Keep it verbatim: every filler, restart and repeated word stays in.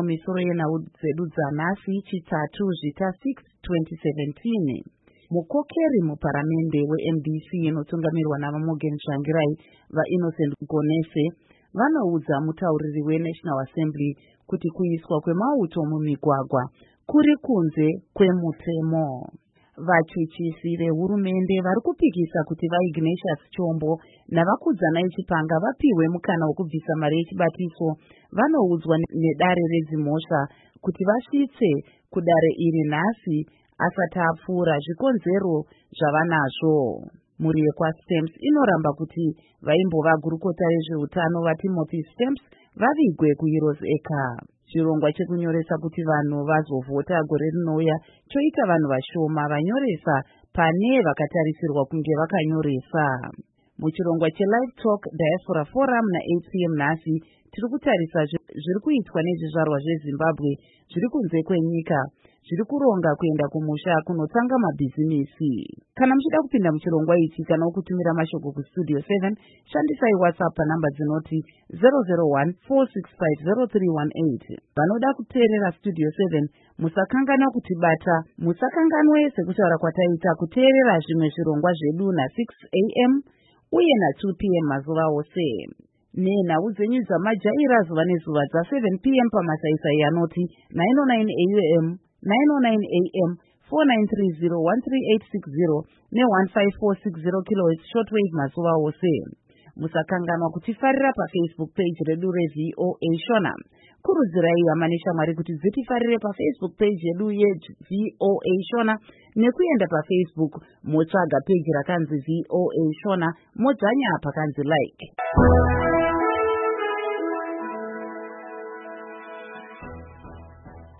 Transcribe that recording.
mumisoro yenhau dzedu dzanhasi chitatu zvita six twenty seventeen. Mukokeri muparamende weM D C inotungamirwa navaMorgan Tsvangirai vaInnocent Gonese vanoudza mutauriri weNational Assembly kuti kuiswa kwemauto mumigwagwa kuri kunze kwemutemo. Vachuchisi vehurumende vari kupikisa kuti vaIgnatius Chombo navakudzana echipanga vapiwe mukana wokubvisa mari yechibatiso vanoudzwa nedare rezimhosva kuti vasvitse kudare iri nhasi asati apfuura zvikonzero zvavanazvo. Mhuri yekwaStamps inoramba kuti vaimbova gurukota rezveutano vaTimothy Stamps vavigwe kuHeroes Acre. Chirongwa chekunyoresa kuti vanhu vazovhota gore rinouya choita vanhu vashoma vanyoresa pane vakatarisirwa kunge vakanyoresa. Muchirongwa cheLive Talk Diaspora Forum na-eight p m nhasi tiri kutarisa zviri kuitwa nezvizvarwa zveZimbabwe zviri kunze kwenyika zviri kuronga kuenda kumusha kunotanga mabhizimisi. Kana muchida kupinda muchirongwa ichi kana kutumira mashoko kustudio seven, shandisai WhatsApp panhamba dzinoti zero zero one four six five zero three one eight. Vanoda kuteerera Studio seven musakangana kutibata, musakanganwe sekutaura kwataita kuteerera zvimwe zvirongwa zvedu na-six a m uye na-two p m mazuva ose. Nenhau dzenyu dzamajaira zuva nezuva dza-seven p m pamasaisai anoti nine oh nine a m, nine oh nine a m, four nine three zero, one three eight six zero ne-one five four six zero kilohertz shortwave mazuva ose. Musakanganwa kutifarira paFacebook page redu reV O A Shona. Kurudzirai hama neshamwari kuti dzitifarire paFacebook page yedu yeV O A Shona nekuenda paFacebook motsvaga page rakanzi V O A Shona modzanya pakanzi like.